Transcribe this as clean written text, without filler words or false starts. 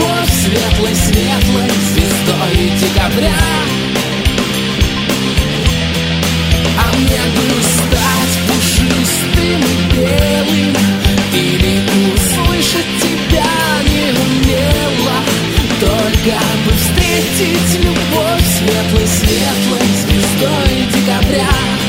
любовь светлой-светлой звездой декабря. А мне бы стать пушистым и белым, или услышать тебя не умела, только бы встретить любовь светлой-светлой звездой декабря.